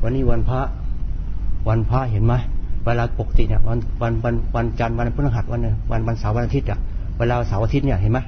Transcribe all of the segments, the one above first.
วันนี้วันพระเห็นไหมเวลาปกติเนี่ยวันจันทร์วันพฤหัสวันเสาร์วันอาทิตย์อ่ะเวลาเสาร์อาทิตย์เนี่ยเห็นไหม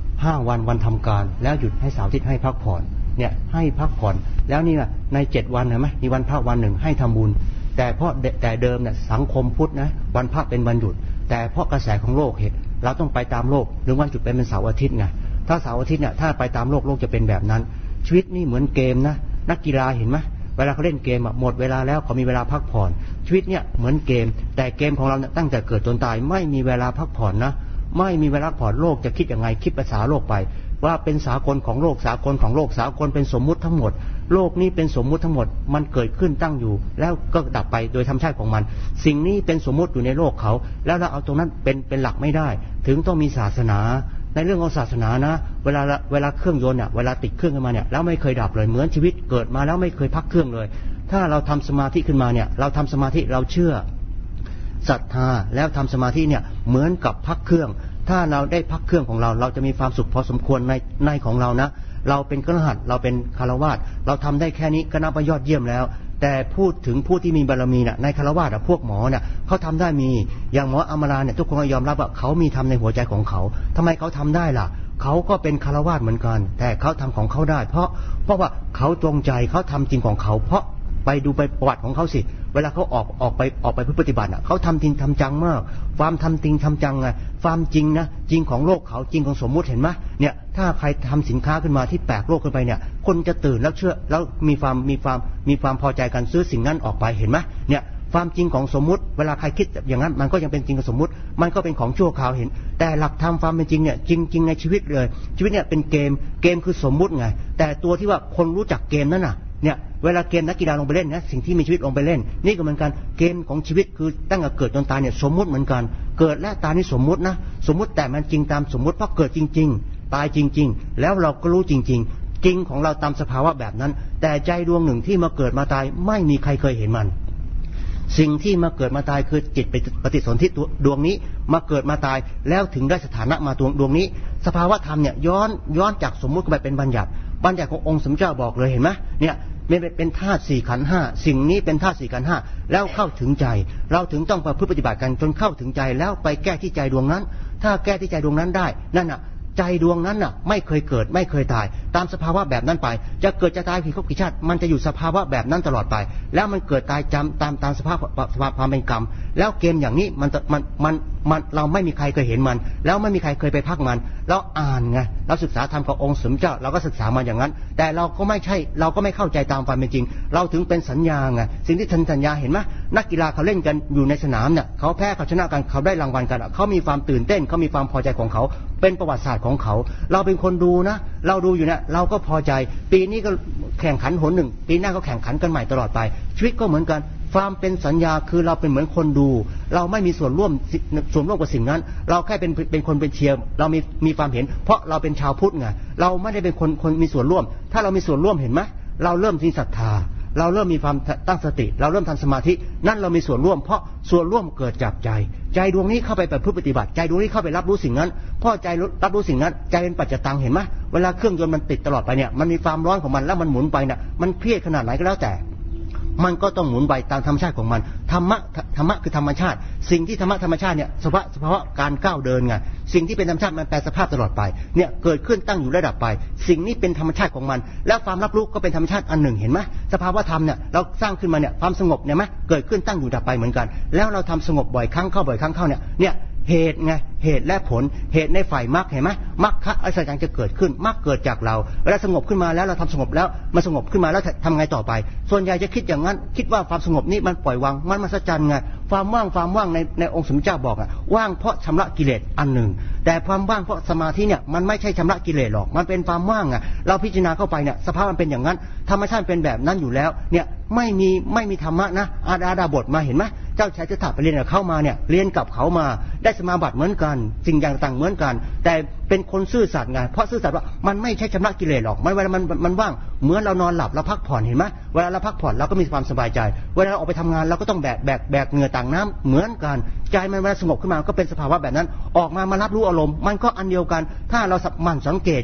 5 วันทำการแล้วหยุดให้เสาร์อาทิตย์ให้พักผ่อนเนี่ยให้พักผ่อนแล้วนี่ใน7 วันเห็นไหมมีวันพระวันหนึ่งให้ทำบุญแต่เดิมเนี่ยสังคมพุทธนะวันพระเป็นวันหยุดแต่เพราะกระแสของโลกเหตุเราต้องไปตามโลกหรือวันหยุดเป็นเสาร์อาทิตย์ไงถ้าเสาร์อาทิตย์เนี่ยถ้าไปตามโลกจะเป็นแบบนั้นชีวิตนี่เหมือนเกมนะนักกีฬาเห็นไหมเวลาเขาเล่นเกมหมดเวลาแล้วเขามีเวลาพักผ่อนชีวิตเนี่ยเหมือนเกมแต่เกมของเราเนี่ยตั้งแต่เกิดจนตายไม่มีเวลาพักผ่อนนะไม่มีเวลาพักผ่อนโลกจะคิดยังไงคิดภาษาโลกไปว่าเป็นสากลของโลกสากลของโลกสากลเป็นสมมุติทั้งหมดโลกนี้เป็นสมมุติทั้งหมดมันเกิดขึ้นตั้งอยู่แล้วก็ดับไปโดยธรรมชาติของมันสิ่งนี้เป็นสมมุติอยู่ในโลกเขาแล้วเราเอาตรงนั้นเป็นหลักไม่ได้ถึงต้องมีศาสนาในเรื่องของศาสนานะเวลาเครื่องยนต์เนี่ยเวลาติดเครื่องขึ้นมาเนี่ยแล้วไม่เคยดับเลยเหมือนชีวิตเกิดมาแล้วไม่เคยพักเครื่องเลยถ้าเราทำสมาธิขึ้นมาเนี่ยเราทำสมาธิเราเชื่อศรัทธาแล้วทำสมาธิเนี่ยเหมือนกับพักเครื่องถ้าเราได้พักเครื่องของเราจะมีความสุขพอสมควรในของเรานะเราเป็นคฤหัสถ์เราเป็นคฤหัสถ์เราทำได้แค่นี้ก็นับว่ายอดเยี่ยมแล้วแต่พูดถึงผู้ที่มีบารมีเนี่ยในคฤหัสถ์พวกหมอเนี่ยเขาทำได้มีอย่างหมออมราเนี่ยทุกคนยอมรับว่าเขามีธรรมในหัวใจของเขาทำไมเขาทำได้ล่ะเขาก็เป็นคฤหัสถ์เหมือนกันแต่เขาทำของเขาได้เพราะว่าเขาจงใจเขาทำจริงของเขาเพราะไปดูไปประวัติของเขาสิเวลาเขาออกไปปฏิบัติเขาทำจริงทำจังมากความทำจริงทำจังไงความจริงนะจริงของโลกเขาจริงของสมมุติเห็นไหมเนี่ยถ้าใครทำสินค้าขึ้นมาที่แปลกโลกขึ้นไปเนี่ยคนจะตื่นแล้วเชื่อแล้วมีความพอใจกันซื้อสิ่งนั้นออกไปเห็นไหมเนี่ยความจริงของสมมุติเวลาใครคิดอย่างนั้นมันก็ยังเป็นจริงกับสมมุติมันก็เป็นของชั่วคราวเห็นแต่หลักธรรมความเป็นจริงเนี่ยจริงในชีวิตเลยชีวิตเนี่ยเป็นเกมคือสมมุติไงแต่ตัวที่ว่าคนรู้จักเกมนั้นน่ะเนี่ยเวลาเกมนักกีฬาลงไปเล่นนะสิ่งที่มีชีวิตลงไปเล่นนี่ก็เหมือนกันเกมของชีวิตคือตั้งแต่เกิดจนตายเนี่ยสมมุติเหมือนกันเกิดและตายนี่สมมุตินะสมมุติแต่มันจริงตามสมมุติเพราะเกิดจริงๆตายจริงๆแล้วเราก็รู้จริงๆจริงของเราตามสภาวะแบบนั้นแต่ใจดวงหนึ่งที่มาเกิดมาตายไม่มีใครเคยเห็นมันสิ่งที่มาเกิดมาตายคือจิตปฏิสนธิดวงนี้มาเกิดมาตายแล้วถึงได้สถานะมาดวงนี้สภาวะธรรมเนี่ยย้อนจากสมมุติไปเป็นบัญญัติขององค์สมเด็จเจ้าบอกเลยเห็นไหมเนี่ยเป็นธาตุ4 ขันธ์ 5สิ่งนี้เป็นธาตุ4 ขันธ์ 5แล้วเข้าถึงใจเราถึงต้องประพฤติปฏิบัติกันจนเข้าถึงใจแล้วไปแก้ที่ใจดวงนั้นถ้าแก้ที่ใจดวงนั้นได้นั่นน่ะใจดวงนั้นน่ะไม่เคยเกิดไม่เคยตายตามสภาวะแบบนั้นไปจะเกิดจะตายกี่ชาติมันจะอยู่สภาวะแบบนั้นตลอดไปแล้วมันเกิดตายจำตามสภาพความเป็นกรรมแล้วเกมอย่างนี้มันเราไม่มีใครเคยเห็นมันแล้วไม่มีใครเคยไปพักมันเราอ่านไงเราศึกษาธรรมกับองค์สมเจ้าเราก็ศึกษามาอย่างนั้นแต่เราก็ไม่เข้าใจตามความเป็นจริงเราถึงเป็นสัญญาไงสิ่งที่สัญญาเห็นไหมนักกีฬาเขาเล่นกันอยู่ในสนามเนี่ยเขาแพ้เขาชนะกันเขาได้รางวัลกันเขามีความตื่นเต้นเขามีความพอใจของเขาเป็นประวัติศาสตร์ของเขาเราเป็นคนดูนะเราดูอยู่เนี่ยเราก็พอใจปีนี้ก็แข่งขันหนหนึ่งปีหน้าก็แข่งขันกันใหม่ตลอดไปชีวิตก็เหมือนกันความเป็นสัญญาคือเราเป็นเหมือนคนดูเราไม่มีส่วนร่วมกับสิ่งนั้นเราแค่เป็นคนเป็นเชียร์เรามีความเห็นเพราะเราเป็นชาวพุทธไงเราไม่ได้เป็นคนมีส่วนร่วมถ้าเรามีส่วนร่วมเห็นไหมเราเริ่มมีศรัทธาเราเริ่มมีความตั้งสติเราเริ่มทำสมาธินั่นเรามีส่วนร่วมเพราะส่วนร่วมเกิดจากใจดวงนี้เข้าไปปฏิบัติใจดวงนี้เข้าไปรับรู้สิ่งนั้นเพราะใจรับรู้สิ่งนั้นใจเป็นปัจจตังเห็นไหมเวลาเครื่องยนต์มันติดตลอดไปเนี่ยมันมีความร้อนของมันแล้วมันหมุนไปเนี่ยมันเครียดขนาดไหนก็แล้วแต่มันก็ต้องหมุนไปตามธรรมชาติของมันธรรมะคือธรรมชาติสิ่งที่ธรรมชาติเนี่ยสภาวะการก้าวเดินไงสิ่งที่เป็นธรรมชาติมันแปรสภาพตลอดไปเนี่ยเกิดขึ้นตั้งอยู่ระดับไปสิ่งนี้เป็นธรรมชาติของมันแล้วความรับรู้ก็เป็นธรรมชาติอันหนึ่งเห็นไหมสภาวะธรรมเนี่ยเราสร้างขึ้นมาเนี่ยความสงบเนี่ยไหมเกิดขึ้นตั้งอยู่ดับไปเหมือนกันแล้วเราทำสงบบ่อยครั้งเข้าเนี่ยเหตุไงเหตุและผลเหตุในฝ่ายมรรคเห็นไหมมรรคอัศจรรย์จะเกิดขึ้นมรรคเกิดจากเราเวลาสงบขึ้นมาแล้วเราทำสงบแล้วมันสงบขึ้นมาแล้วทำไงต่อไปส่วนใหญ่จะคิดอย่างนั้นคิดว่าความสงบนี้มันปล่อยวางมันมหัศจรรย์ไงความว่างในองค์สมเด็จเจ้าบอกว่างเพราะชำระกิเลสอันหนึ่งแต่ความว่างเพราะสมาธิเนี่ยมันไม่ใช่ชำระกิเลสหรอกมันเป็นความว่างเราพิจารณาเข้าไปเนี่ยสภาพมันเป็นอย่างนั้นธรรมชาติเป็นแบบนั้นอยู่แล้วเนี่ยไม่มีธรรมะนะอาดาบทมาเห็นไหมเจ้าชายจะถัดไปเรียนกับเขามาเนี่ยเรียนกับเขามาได้สมาบัติเหมือนกันสิ่งอย่างต่างเหมือนกันแต่เป็นคนซื่อสัตย์ไงเพราะซื่อสัตย์ว่ามันไม่ใช่ชำระกิเลสหรอกเวลามันว่างเหมือนเรานอนหลับเราพักผ่อนเห็นไหมเวลาเราพักผ่อนเราก็มีความสบายใจเวลาเราออกไปทำงานเราก็ต้องแบกเหงื่อต่างน้ำเหมือนกันใจมันเวลาสงบขึ้นมาก็เป็นสภาวะแบบนั้นออกมารับรู้อารมณ์มันก็อันเดียวกันถ้าเราหมั่นสังเกตไง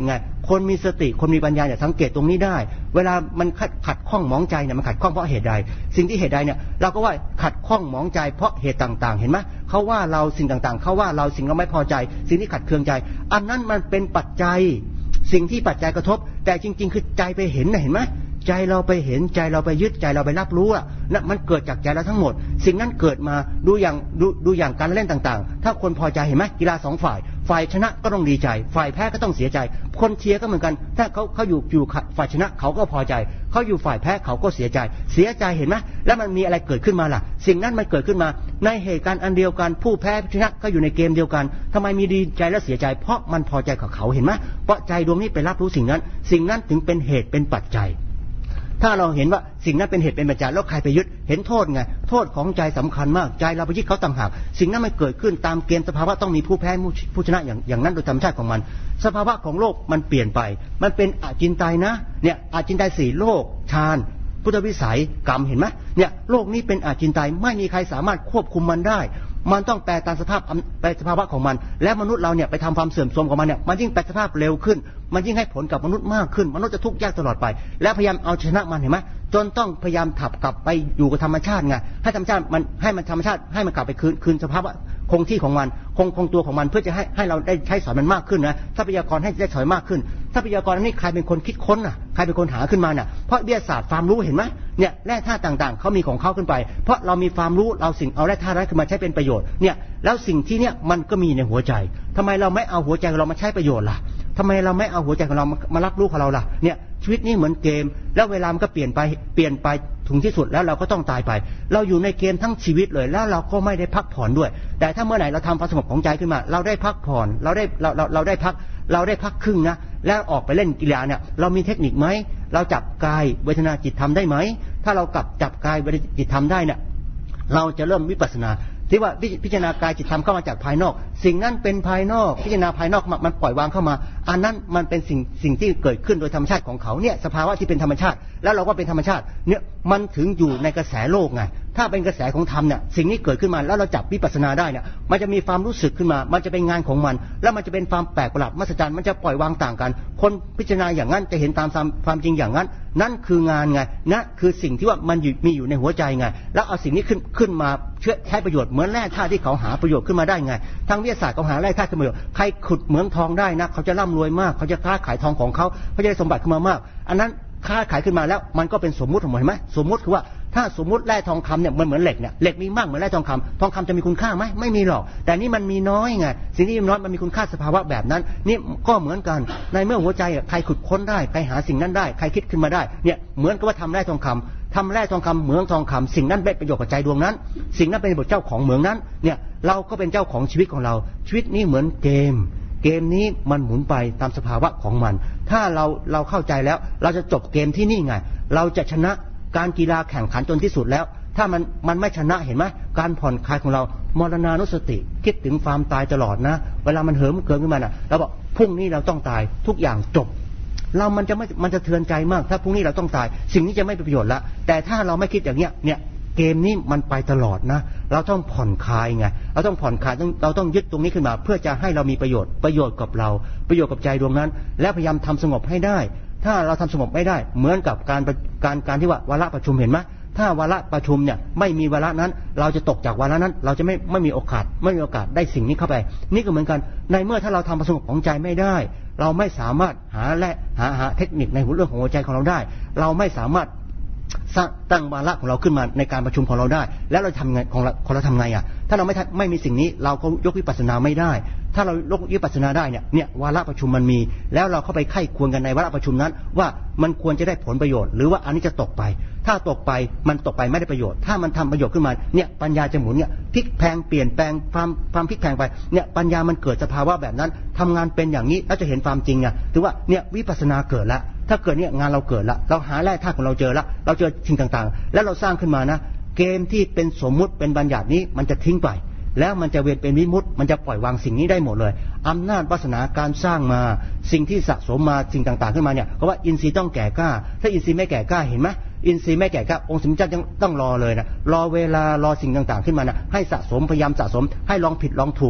คนมีสติคนมีปัญญาเนี่ยสังเกตตรงนี้ได้เวลามันขัดข้องหมองใจเนี่ยมันขัดข้องเพราะเหตุใดสิ่งที่เหตุใดเนี่ยเราก็ว่าขัดข้องหมองใจเพราะเหตุต่างๆเห็นไหมเขาว่าเราสิ่งต่างๆเขาว่าเราสิ่งเราไม่พอใจสิ่งที่ขัดเคืองใจอันนั้นมันเป็นปัจจัยสิ่งที่ปัจจัยกระทบแต่จริงๆคือใจไปเห็นนะเห็นไหมใจเราไปเห็นใจเราไปยึดใจเราไปรับรู้อ่ะนั่นมันเกิดจากใจเราทั้งหมดสิ่งนั้นเกิดมาดูอย่างการเล่นต่างๆถ้าคนพอใจเห็นไหมกีฬา2 ฝ่ายชนะก็ต้องดีใจฝ่ายแพ้ก็ต้องเสียใจคนเชียร์ก็เหมือนกันถ้าเขาอยู่ฝ่ายชนะเขาก็พอใจเขาอยู่ฝ่ายแพ้เขาก็เสียใจเห็นไหมแล้วมันมีอะไรเกิดขึ้นมาล่ะสิ่งนั้นมันเกิดขึ้นมาในเหตุการณ์อันเดียวกันผู้แพ้ชนะก็อยู่ในเกมเดียวกันทำไมมีดีใจและเสียใจเพราะมันพอใจกับเขาเห็นไหมเพราะใจดวงนี้ไปรับรู้สิ่งนั้นถึงเป็นเหตุเป็นปัจจัยถ้าเราเห็นว่าสิ่งนั้นเป็นเหตุเป็นปัจจัยแล้วใครไปยึดเห็นโทษไงโทษของใจสำคัญมากใจเราไปยึดเขาต่างหากสิ่งนั้นมันเกิดขึ้นตามเกณฑ์สภาวะต้องมีผู้แพ้ผู้ชนะอย่างนั้นโดยธรรมชาติของมันสภาวะของโลกมันเปลี่ยนไปมันเป็นอจินไตยนะเนี่ยอจินไตย4โลกฌานพุทธวิสัยกรรมเห็นไหมเนี่ยโลกนี้เป็นอจินไตยไม่มีใครสามารถควบคุมมันได้มันต้องแปลตามสภาวะของมันและมนุษย์เราเนี่ยไปทำความเสื่อมโทรมของมันเนี่ยมันยิ่งแปลสภาพเร็วขึ้นมันยิ่งให้ผลกับมนุษย์มากขึ้นมนุษย์จะทุกข์ยากตลอดไปและพยายามเอาชนะมันเห็นไหมจนต้องพยายามถับกลับไปอยู่กับธรรมชาติไงให้ธรรมชาติมันให้มันธรรมชาติให้มันกลับไปคืนสภาวะคงที่ของมันคงตัวของมันเพื่อจะให้เราได้ใช้สอยมันมากขึ้นนะทรัพยากรให้ได้สอยมากขึ้นทรัพยากรนี้ใครเป็นคนคิดค้นน่ะใครเป็นคนหาขึ้นมาน่ะเพราะวิทยาศาสตร์ความรู้เห็นไหมเนี่ยแร่ธาตุต่างๆเขามีของเขาขึ้นไปเพราะเรามีความรู้เราสิ่งเอาแร่ธาตุนั้นขึ้นมาใช้เป็นประโยชน์เนี่ยแล้วสิ่งที่เนี่ยมันก็มีในหัวใจทำไมเราไม่เอาหัวใจของเรามาใช้ประโยชน์ล่ะทำไมเราไม่เอาหัวใจของเรามารับรู้ของเราล่ะเนี่ยชีวิตนี้เหมือนเกมแล้วเวลามันก็เปลี่ยนไปถึงที่สุดแล้วเราก็ต้องตายไปเราอยู่ในเกมทั้งชีวิตเลยแล้วเราก็ไม่ได้พักผ่อนด้วยแต่ถ้าเมื่อไหร่เราทำความสงบของใจขึ้นมาเราได้พักผ่อนเราได้พักครึ่งนะแล้วออกไปเล่นกีฬาเนี่ยเรามีเทคนิคไหมเราจับกายเวทนาจิตธรรมได้ไหมถ้าเราจับกายเวทนาจิตธรรมได้เนี่ยเราจะเริ่มวิปัสสนาที่ว่าพิจารณากายจิตธรรมเข้ามาจากภายนอกสิ่งนั้นเป็นภายนอกพิจารณาภายนอกมันปล่อยวางเข้ามาอันนั้นมันเป็นสิ่งที่เกิดขึ้นโดยธรรมชาติของเขาเนี่ยสภาวะที่เป็นธรรมชาติแล้วเราก็เป็นธรรมชาติเนี่ยมันถึงอยู่ในกระแสโลกไงถ้าเป็นกระแสของธรรมเนี่ยสิ่งนี้เกิดขึ้นมาแล้วเราจับวิปัสสนาได้เนี่ยมันจะมีความรู้สึกขึ้นมามันจะเป็นงานของมันแล้วมันจะเป็นความแปลกประหลาดมหัศจรรย์มันจะปล่อยวางต่างกันคนพิจารณาอย่างนั้นจะเห็นตามความจริงอย่างนั้นนั่นคืองานไงนั่นคือสิ่งที่ว่ามันมีอยู่ในหัวใจไงแล้วเอาสิ่งนี้ขึ้นมาใช้ประโยชน์เหมือนแร่ธาตุที่เขาหาประโยชน์ขึ้นมาได้ไงทางวิทยาศาสตร์เขาหาแร่ธาตุขึ้นมาใครขุดเหมืองทองได้นะเขาจะร่ำรวยมากเขาจะค้าขายทองของเขาจะได้สมบัติขึ้นมามากอันนั้นค้าขายขึ้นมาแล้วมันก็เป็นสมมุติเห็นไหมสมมุติคือว่าถ้าสมมุติแร่ทองคำเนี่ยมันเหมือนเหล็กเนี่ยเหล็กมีมากเหมือนแร่ทองคำจะมีคุณค่าไหมไม่มีหรอกแต่นี่มันมีน้อยไงสิ่งที่น้อยมันมีคุณค่าสภาวะแบบนั้นนี่ก็เหมือนกันในเมื่อหัวใจใครขุดค้นได้ใครหาสิ่งนั้นได้ใครคิดขึ้นมาได้เนี่ยเหมือนกับว่าทำแร่ทองคำเหมืองทองคำสิ่งนั้นเป็นประโยชน์กับใจดวงนั้นสิ่งนั้นเป็นบทเจ้าของเหมืองนั้นเนี่ยเราก็เป็นเจ้าของชีวิตของเราชีวิตนี้เหมือนเกมนี้มันหมุนไปตามสภาวะของมันถ้าเราเข้าใจแล้วเราจะจบเกมที่นี่ไงเราจะชนะการกีฬาแข่งขันจนที่สุดแล้วถ้ามันไม่ชนะเห็นไหมการผ่อนคลายของเรามรณานุสติคิดถึงความตายตลอดนะเวลามันเหิมเกินขึ้นมาน่ะเราบอกพรุ่งนี้เราต้องตายทุกอย่างจบมันจะเทือนใจมากถ้าพรุ่งนี้เราต้องตายสิ่งนี้จะไม่เป็นประโยชน์ละแต่ถ้าเราไม่คิดอย่างเนี้ยเนี่ยเกมนี้มันไปตลอดนะเราต้องผ่อนคลายไงเราต้องผ่อนคลายเราต้องยึดตรงนี้ขึ้นมาเพื่อจะให้เรามีประโยชน์กับเราประโยชน์กับใจดวงนั้นและพยายามทำสงบให้ได้ถ้าเราทำสงบไม่ได้เหมือนกับการที่ว่าวาระประชุมเห็นไหมถ้าวาระประชุมเนี่ยไม่มีวาระนั้นเราจะตกจากวาระนั้นเราจะไม่มีโอกาสได้สิ่งนี้เข้าไปนี่ก็เหมือนกันในเมื่อถ้าเราทำสงบของใจไม่ได้เราไม่สามารถหาเทคนิคในเรื่องของหัวใจของเราได้เราไม่สามารถตั้งวาระของเราขึ้นมาในการประชุมของเราได้แล้วเราทำไงของเราทำไงอ่ะถ้าเราไม่มีสิ่งนี้เราก็ยกวิปัสสนาไม่ได้ถ้าเรายกวิปัสสนาได้เนี่ยวาระประชุมมันมีแล้วเราเข้าไปไข้ควรกันในวาระประชุมนั้นว่ามันควรจะได้ผลประโยชน์หรือว่าอันนี้จะตกไปถ้าตกไปมันตกไปไม่ได้ประโยชน์ถ้ามันทำประโยชน์ขึ้นมาเนี่ยปัญญาจะหมุนเนี่ยพลิกแพลงเปลี่ยนแปลงความพลิกแพลงไปเนี่ยปัญญามันเกิดสภาวะแบบนั้นทำงานเป็นอย่างนี้แล้วจะเห็นความจริงไงถือว่าเนี่ยวิปัสสนาเกิดแล้วถ้าเกิดเนี่ยงานเราเกิดแล้วเราหาแร่ธาตุของเราเจอแล้วเราเจอสิ่งต่างๆแล้วเราสร้างขึ้นมานะเกมที่เป็นสมมุติเป็นบัญญัตินี้มันจะทิ้งไปแล้วมันจะเวียนเป็นวิมุตติมันจะปล่อยวางสิ่งนี้ได้หมดเลยอำนาจวาสนาการสร้างมาสิ่งที่สะสมมาสิ่งต่างๆขึ้นมาเนี่ยเพราะว่าอินทรีย์ต้องแก่กล้าถ้าอินทรีย์ไม่แก่กล้าเห็นไหมอินทรีย์ไม่แก่กล้าองค์สมเด็จยังต้องรอเลยนะรอเวลารอสิ่งต่างๆขึ้นมานะให้สะสมพยายามสะสมให้ลองผิดลองถูกไง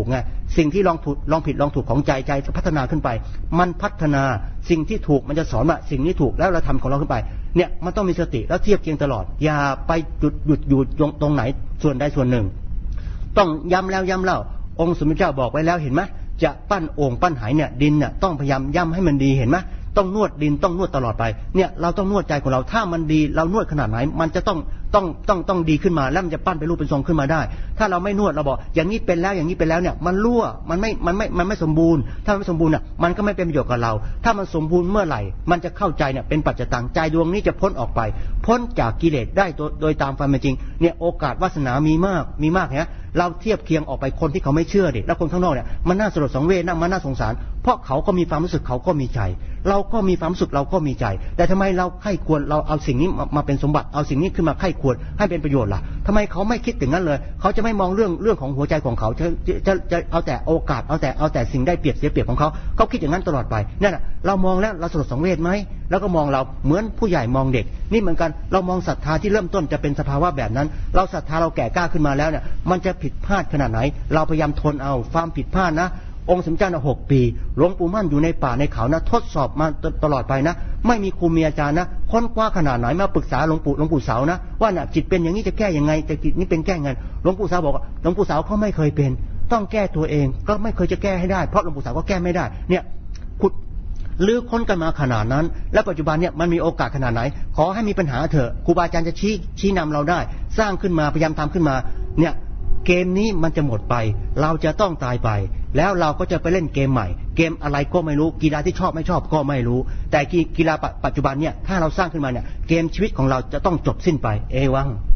สิ่งที่ลองผิดลองถูกของใจจะพัฒนาขึ้นไปมันพัฒนาสิ่งที่ถูกมันจะสอนว่าสิ่งนี้ถูกแล้วเราทำของเราขึ้นไปเนี่ยมันต้องมีสติแล้วเทียบเคียงตลอดอย่าไปหยุดอยู่ตรงไหนส่วนใดส่วนหนึ่งต้องย้ำแล้วย้ำเล่าองค์สมเด็จเจ้าบอกไว้แล้วเห็นไหมจะปั้นโอ่งปั้นหายเนี่ยดินเนี่ยต้องพยายามย้ำให้มันดีเห็นไหมต้องนวดดินต้องนวดตลอดไปเนี่ยเราต้องนวดใจของเราถ้ามันดีเรานวดขนาดไหนมันจะต้องดีขึ้นมาแล้วมันจะปั้นเป็นรูปเป็นทรงขึ้นมาได้ถ้าเราไม่นวดเราบอกอย่างนี้เป็นแล้วอย่างนี้เป็นแล้วเนี่ยมันรั่วมันไม่สมบูรณ์ถ้าไม่สมบูรณ์น่ะมันก็ไม่เป็นประโยชน์กับเราถ้ามันสมบูรณ์เมื่อไหร่มันจะเข้าใจเนี่ยเป็นปัจจตังใจดวงนี้จะพ้นออกไปพ้นจากกิเลสได้โดยตามความเป็นจริงเนี่ยโอกาสวาสนามีมากเนี่ยเราเทียบเคียงออกไปคนที่เขาไม่เชื่อดิแล้วคนข้างนอกเนี่ยมันน่าสลดสังเวชมันน่าสงสารเพราะเขาก็มีความรู้สึกเขาก็มีใจเราก็มีความรู้สึกเราก็มีใจแต่ทำไมเราใคร่ควรเราเอาสิ่งนี้มาเป็นสมบัติเอาสิ่งนี้ขึ้นมาใคร่ควรให้เป็นประโยชน์ล่ะทำไมเขาไม่คิดถึงนั้นเลยเขาจะไม่มองเรื่องของหัวใจของเขาจะเอาแต่โอกาสเอาแต่สิ่งได้เปรียบเสียเปรียบของเขาคิดอย่างนั้นตลอดไปนั่นแหละเรามองแล้วเราสลดสังเวชไหมแล้วก็มองเราเหมือนผู้ใหญ่มองเด็กนี่เหมือนกันเรามองศรัทธาที่เริ่มต้นจะเป็นสภาวะแบบนั้นเราศรัทธาเราแก่กล้าขึ้นมาแล้วเนี่ยมันจะผิดพลาดขนาดไหนเราพยายามทนเอาความผิดพลาดนะองค์สมเด็จเจ้า6 ปีหลวงปู่มั่นอยู่ในป่าในเขานะทดสอบมาตลอดไปนะไม่มีครูมีอาจารย์นะค้นคว้าขนาดไหนมาปรึกษาหลวงปู่เสานะว่าน่ะจิตเป็นอย่างนี้จะแก้ยังไงแต่จิตนี้เป็นแก้ไงหลวงปู่เสาบอกว่าหลวงปู่เสาเขาไม่เคยเป็นต้องแก้ตัวเองก็ไม่เคยจะแก้ให้ได้เพราะหลวงปู่เสาก็แก้ไม่ได้เนี่ยขุดลื้อค้นกันมาขนาดนั้นและปัจจุบันเนี่ยมันมีโอกาสขนาดไหนขอให้มีปัญหาเถอะครูบาอาจารย์จะชี้นำเราได้สร้างขึ้นมาพยายามทำขึ้นมาเนี่ยเกมนี้มันจะหมดไปเราจะต้องตายไปแล้วเราก็จะไปเล่นเกมใหม่เกมอะไรก็ไม่รู้กีฬาที่ชอบไม่ชอบก็ไม่รู้แต่กีฬาปัจจุบันเนี่ยถ้าเราสร้างขึ้นมาเนี่ยเกมชีวิตของเราจะต้องจบสิ้นไปเอวัง